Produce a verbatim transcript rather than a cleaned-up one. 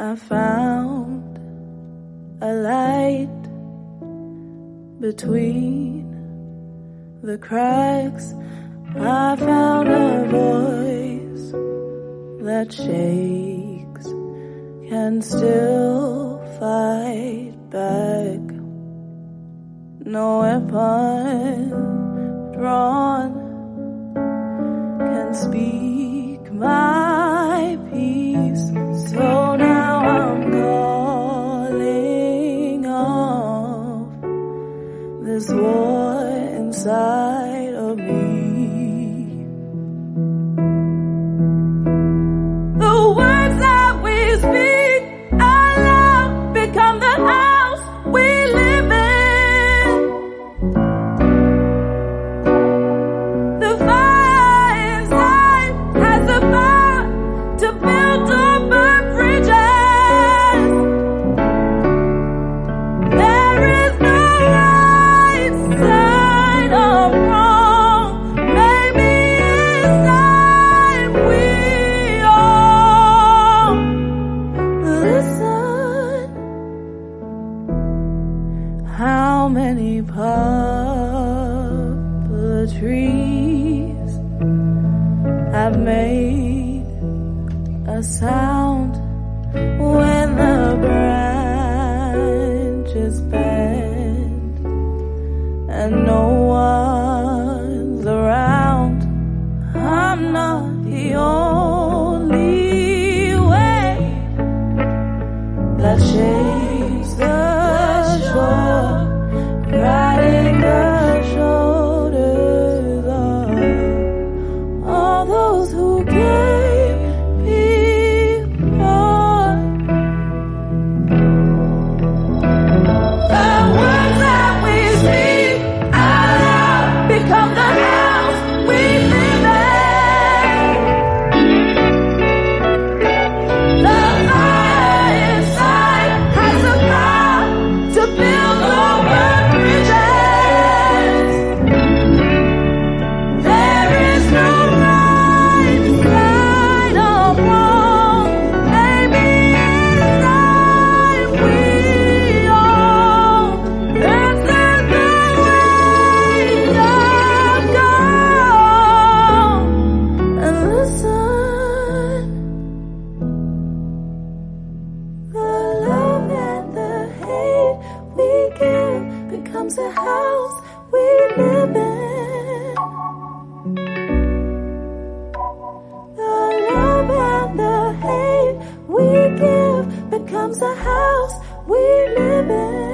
I found a light between the cracks. I found a voice that shakes, can still fight back. No weapon drawn can speak my peace. So now I'm calling off this war inside of me. The words that we speak out loud become the house we live in. The fire inside has the power to build or burn bridges. There is no right side or wrong. Maybe it's time we all listen. How many poplar trees have made a sound when the branches bend and no one's around? I'm not the only way that shakes the shore, riding the shoulders of all those who came before. The words that we speak out loud become the house we live in. The fire inside has the power to build or burn bridges. There is no right side or wrong. Maybe it's time we all answer the wake up call and listen. The love and the hate we give becomes a house we live in. The love and the hate we give becomes a house we live in.